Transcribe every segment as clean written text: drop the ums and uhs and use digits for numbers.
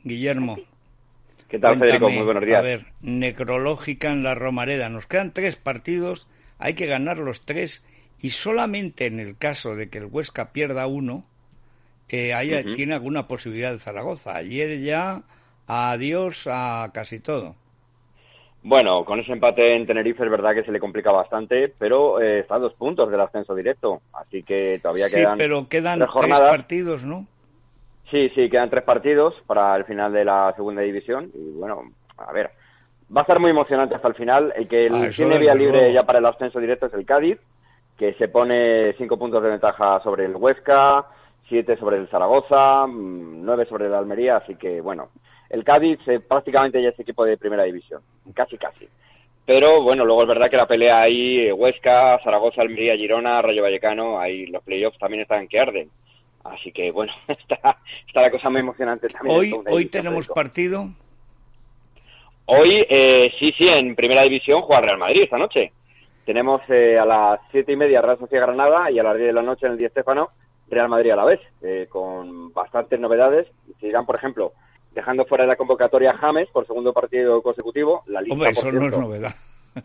Guillermo. ¿Qué tal, Cuéntame, Federico? Muy buenos días. A ver, necrológica en la Romareda. Nos quedan 3 partidos, hay que ganar los 3 y solamente en el caso de que el Huesca pierda uno, tiene alguna posibilidad de Zaragoza. Ayer ya adiós a casi todo. Bueno, con ese empate en Tenerife es verdad que se le complica bastante, pero está a 2 puntos del ascenso directo, así que todavía quedan pero quedan 3 3 jornadas. partidos, ¿no? Sí, quedan 3 partidos para el final de la segunda división y bueno, a ver, va a estar muy emocionante hasta el final. El que tiene vía libre ya para el ascenso directo es el Cádiz, que se pone 5 puntos de ventaja sobre el Huesca, 7 sobre el Zaragoza, 9 sobre el Almería, así que bueno, el Cádiz prácticamente ya es equipo de primera división, casi. Pero bueno, luego es verdad que la pelea ahí, Huesca, Zaragoza, Almería, Girona, Rayo Vallecano, ahí los playoffs también están que arden. Así que bueno, está la cosa muy emocionante también. Hoy tenemos partido. Hoy, sí, en primera división juega Real Madrid esta noche. Tenemos a las 7:30 Real Sociedad Granada y a las 10 de la noche en el Di Stéfano Real Madrid a la vez, con bastantes novedades. Se irán, por ejemplo, dejando fuera de la convocatoria a James por segundo partido consecutivo. La lista, hombre, eso no es novedad.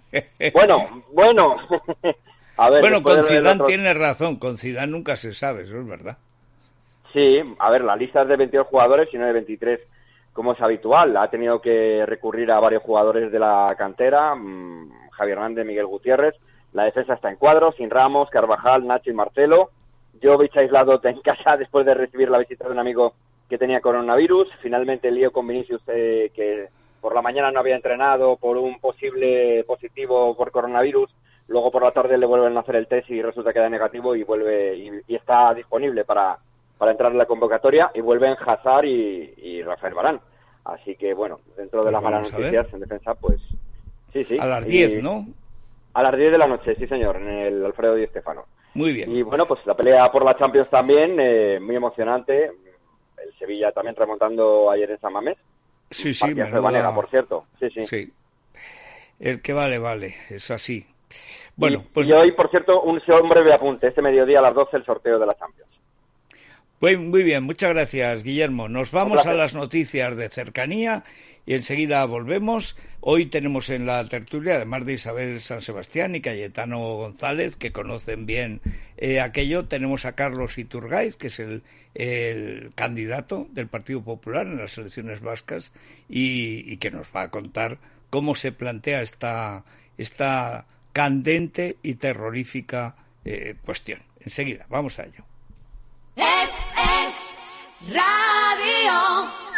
Bueno. A ver, bueno, con Zidane tienes razón, con Zidane nunca se sabe, eso es verdad. Sí, a ver, la lista es de 22 jugadores y no de 23, como es habitual. Ha tenido que recurrir a varios jugadores de la cantera, Javier Hernández, Miguel Gutiérrez. La defensa está en cuadro, sin Ramos, Carvajal, Nacho y Marcelo. Jovic aislado en casa después de recibir la visita de un amigo que tenía coronavirus. Finalmente el lío con Vinicius, que por la mañana no había entrenado por un posible positivo por coronavirus. Luego por la tarde le vuelven a hacer el test y resulta que da negativo y vuelve y está disponible para entrar en la convocatoria, y vuelven Hazard y Rafael Varane. Así que, bueno, dentro de las malas noticias en defensa, pues sí. A las 10, ¿no? A las 10 de la noche, sí señor, en el Alfredo Di Stéfano. Muy bien. Y bueno, pues la pelea por la Champions también, muy emocionante. El Sevilla también remontando ayer en San Mamés. Sí, de Banega, por cierto. Sí. El que vale, es así. Bueno, y hoy, por cierto, un breve apunte. Este mediodía a las 12 el sorteo de la Champions. Pues muy bien, muchas gracias, Guillermo. Nos vamos a las noticias de cercanía y enseguida volvemos. Hoy tenemos en la tertulia, además de Isabel San Sebastián y Cayetano González, que conocen bien aquello, tenemos a Carlos Iturgaiz, que es el candidato del Partido Popular en las elecciones vascas y que nos va a contar cómo se plantea esta candente y terrorífica cuestión. Enseguida, vamos a ello. Es Radio.